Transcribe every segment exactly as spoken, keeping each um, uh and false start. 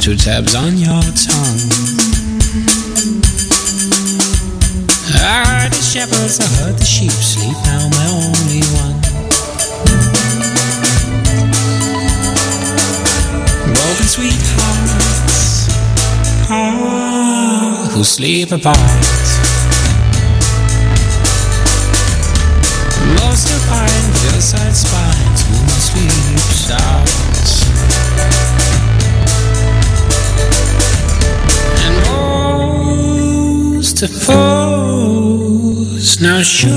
two tabs on your tongue. I heard the shepherds, I heard the sheep sleep, now my only one. Broken sweethearts, ah, who sleep apart. Most of pine, hillside spines, who sleeps out. And most of foes now shush.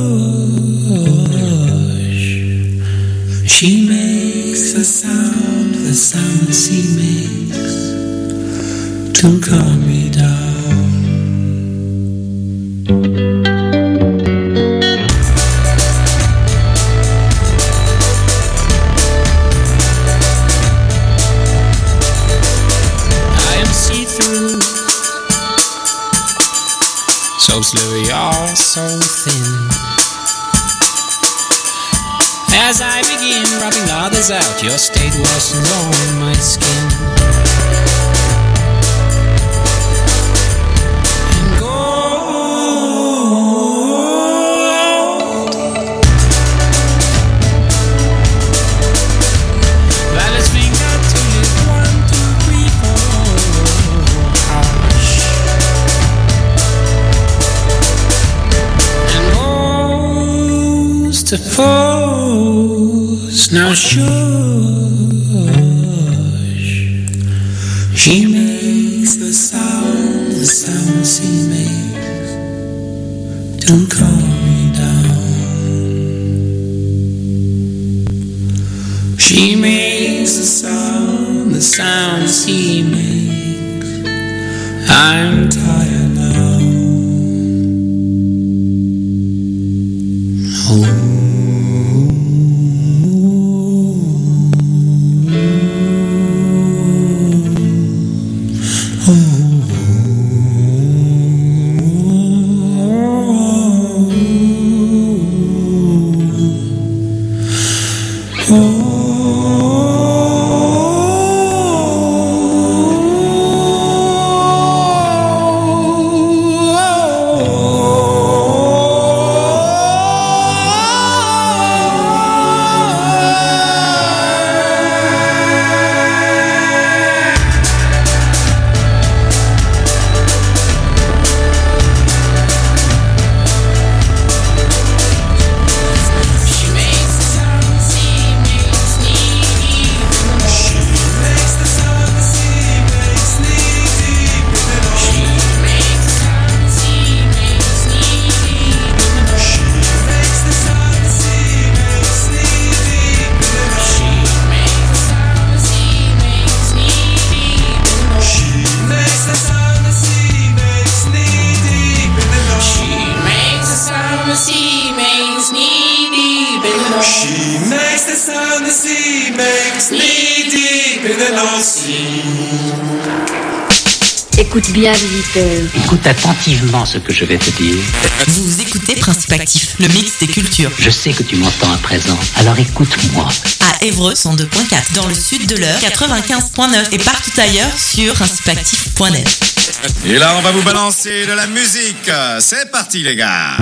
She makes a sound, the sound the sea makes to calm me down. So slippery, you're so thin. As I begin rubbing others out, your state worsens on my skin. And gold, Violet's finger to live, one, two, three, four, hush. The foes now shush. She makes the sound, the sound the sea makes to calm me down. She makes the sound, the sound the sea makes. I'm tired now. Oh. Écoute bien, visiteur. Écoute attentivement ce que je vais te dire. Vous écoutez Principe Actif, le mix des cultures. Je sais que tu m'entends à présent, alors écoute-moi. À Évreux, cent deux point quatre, dans le sud de l'Eure, quatre-vingt-quinze point neuf et partout ailleurs sur principe actif point net. Et là, on va vous balancer de la musique. C'est parti, les gars.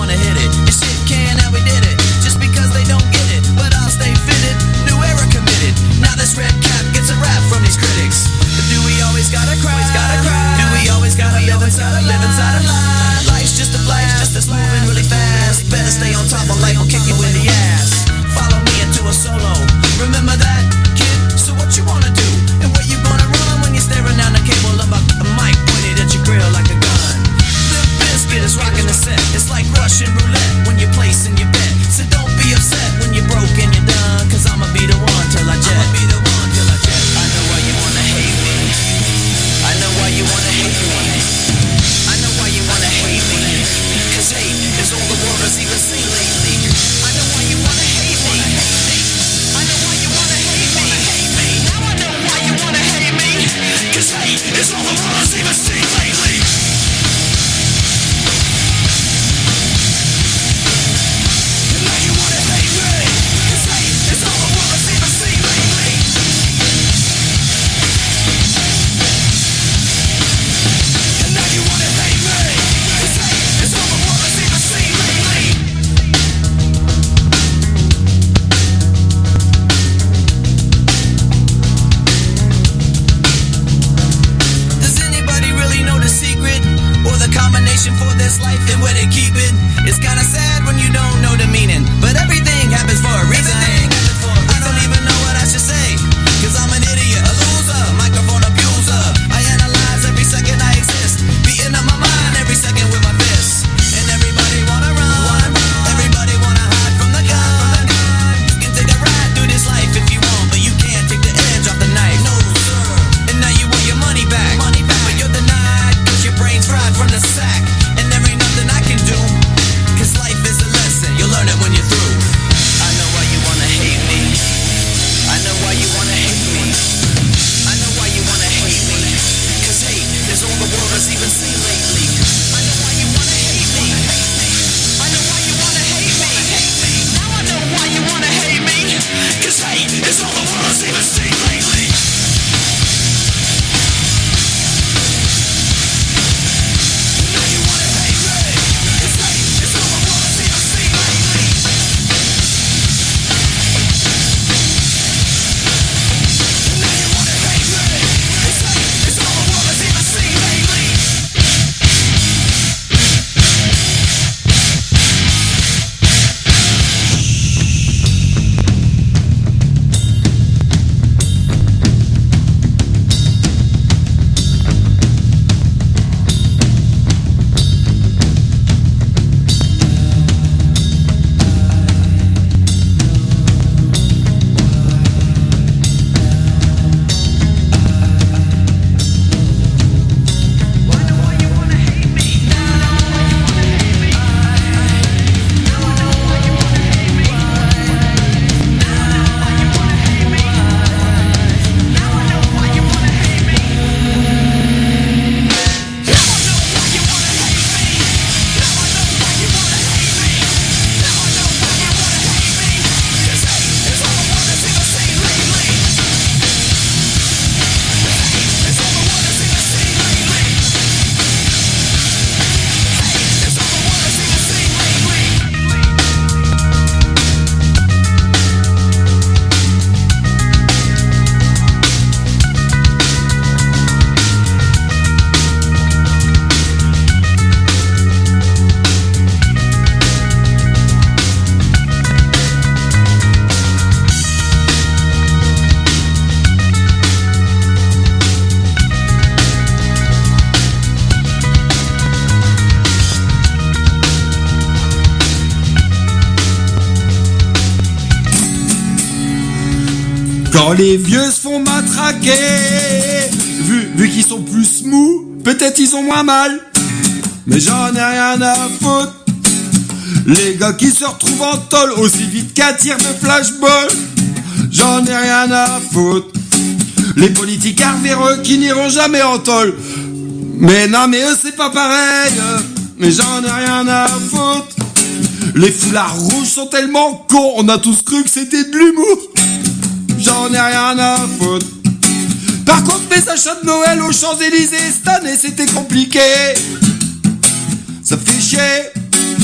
wanna hit it. Your shit can and we did it. Just because they don't get it, but I'll stay fitted. New era committed. Now this red cap gets a rap from these critics. But do we always gotta cry? Always gotta cry. Do we always gotta live inside a live inside a lie? Life's just a blast, just that's moving really fast. Better stay on top, or life will kick you in the ass. Follow me into a solo. Remember that, kid? So what you wanna do? And where you gonna run when you're staring down the cable of a mic pointed at your grill like a gun? Limp Bizkit is rocking the set. It's like Russian roulette when you're placing your bet. So don't be upset when you're broke and you're done. Cause I'ma be the one till I jet. I'ma be the one till I jet. I know why you wanna hate me. I know why you wanna hate me. I know why you wanna hate me. Cause hate is all the world has even seen lately. I know why you wanna hate me. I know why you wanna hate me. Now I know why you wanna hate me. Cause hate is all the world has even seen lately. And now you wanna hate me. Cause hate is all the world has even seen lately. And now you wanna hate me. Cause hate is all the world has even seen lately. Does anybody really know the secret or the combination for this life and where they keep it? It's kinda sad when you don't know the meaning, but everything happens for a reason. I don't even know what I should say, cause I'm an idiot, a loser, microphone abuser. I analyze every second I exist, beating up my mind every second with my fists. And everybody wanna run, everybody wanna hide from the gun. You can take a ride through this life if you want, but you can't take the edge off the knife. No sir. And now you want your money back, money back. But you're denied, cause your brain's fried from the sack. And there ain't nothing I can do, cause life is a lesson, you'll learn it when you're through. I know why you wanna hate me. I know why you wanna hate me. I know why you wanna hate me. Cause hate is all the world has even seen lately. I know why you wanna hate me. I know why you wanna hate me. Now I know why you wanna hate me. Cause hate is all the world has even seen lately. Now you wanna hate me. Cause hate is all the world has even seen lately. Now you wanna hate me. Cause hate is all the world has even seen lately. Quand les vieux se font matraquer, vu, vu qu'ils sont plus mous, peut-être ils ont moins mal. Mais j'en ai rien à foutre. Les gars qui se retrouvent en tôle aussi vite qu'un tir de flashball, j'en ai rien à foutre. Les politiques véreux qui n'iront jamais en tôle, mais non mais eux c'est pas pareil. Mais j'en ai rien à foutre. Les foulards rouges sont tellement cons, on a tous cru que c'était de l'humour. J'en ai rien à foutre. Par contre mes achats de Noël aux Champs-Élysées cette année c'était compliqué. Ça fait chier. Puis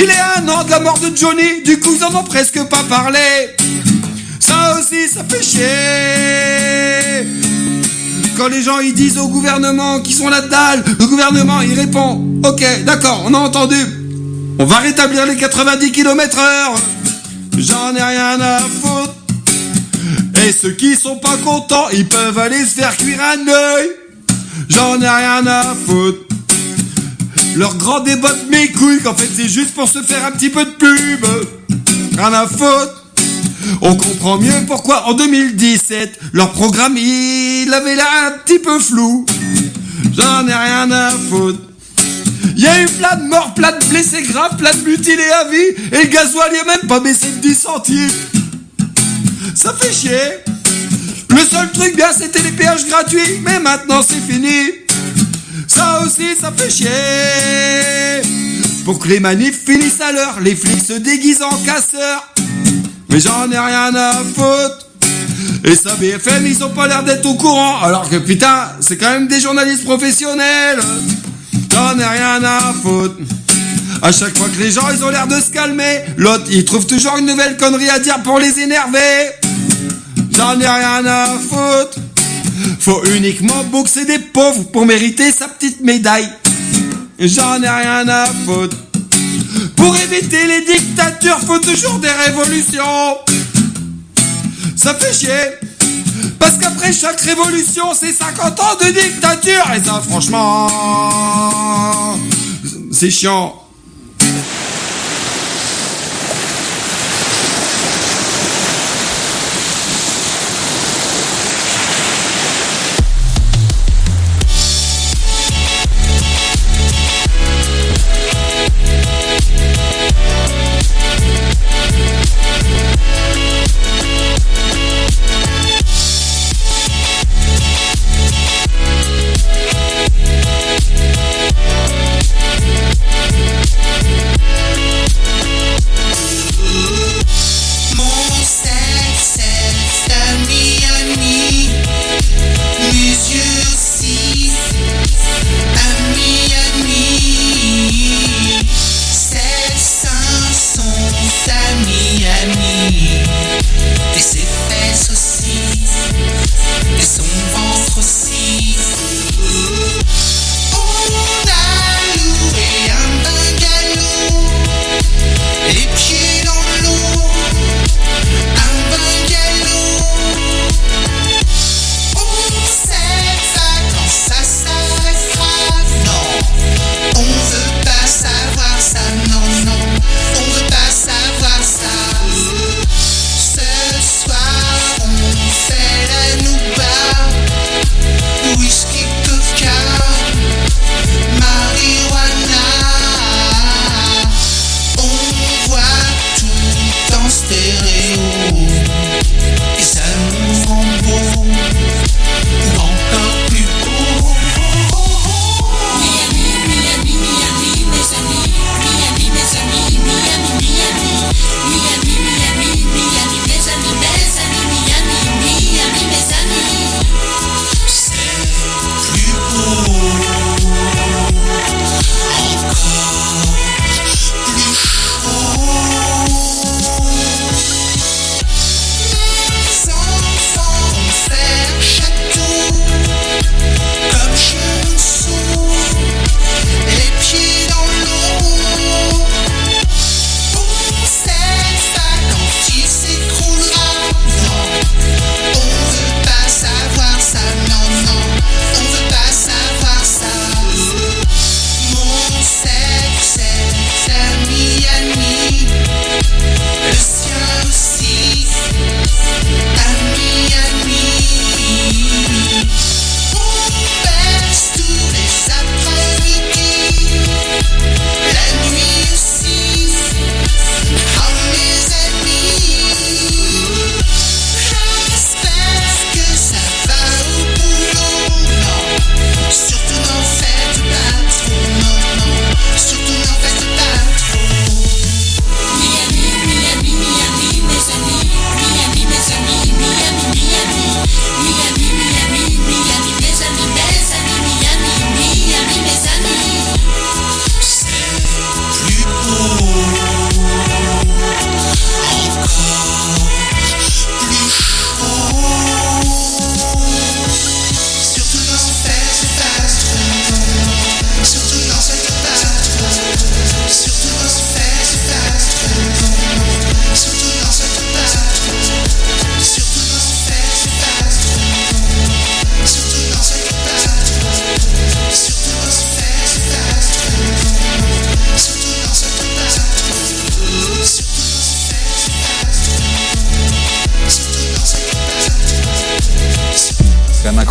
Il est un an de la mort de Johnny, du coup ils en ont presque pas parlé. Ça aussi, ça fait chier. Quand les gens ils disent au gouvernement qu'ils sont la dalle, le gouvernement il répond « Ok, d'accord, on a entendu. On va rétablir les quatre-vingt-dix kilomètres heure. J'en ai rien à foutre. Et ceux qui sont pas contents, ils peuvent aller se faire cuire un œil. J'en ai rien à foutre. Leur grand débat de mes couilles, qu'en fait c'est juste pour se faire un petit peu de pub. Rien à foutre. On comprend mieux pourquoi en deux mille dix-sept leur programme il avait l'air un petit peu flou. J'en ai rien à foutre. Y'a eu plein de morts, plein de blessés graves, plein de mutilés à vie, et le gasoil il a même pas baissé de dix centimes. Ça fait chier. Le seul truc bien c'était les péages gratuits, mais maintenant c'est fini. Ça aussi ça fait chier. Pour que les manifs finissent à l'heure, les flics se déguisent en casseurs. Mais j'en ai rien à foutre. Et ça B F M ils ont pas l'air d'être au courant, alors que putain c'est quand même des journalistes professionnels. J'en ai rien à foutre. À chaque fois que les gens ils ont l'air de se calmer, l'autre il trouve toujours une nouvelle connerie à dire pour les énerver. J'en ai rien à foutre. Faut uniquement boxer des pauvres pour mériter sa petite médaille. J'en ai rien à foutre. Pour éviter les dictatures, faut toujours des révolutions. Ça fait chier. Parce qu'après chaque révolution, c'est cinquante ans de dictature. Et ça, franchement, c'est chiant.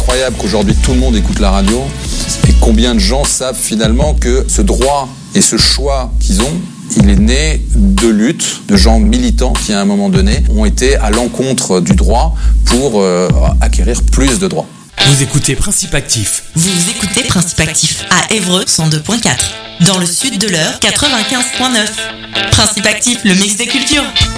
incroyable qu'aujourd'hui tout le monde écoute la radio. Et combien de gens savent finalement que ce droit et ce choix qu'ils ont, il est né de luttes, de gens militants qui à un moment donné ont été à l'encontre du droit pour euh, acquérir plus de droits. Vous écoutez Principe Actif. Vous écoutez Principe Actif à Évreux cent deux point quatre. Dans le sud de l'Eure quatre-vingt-quinze point neuf. Principe Actif, le mix des cultures.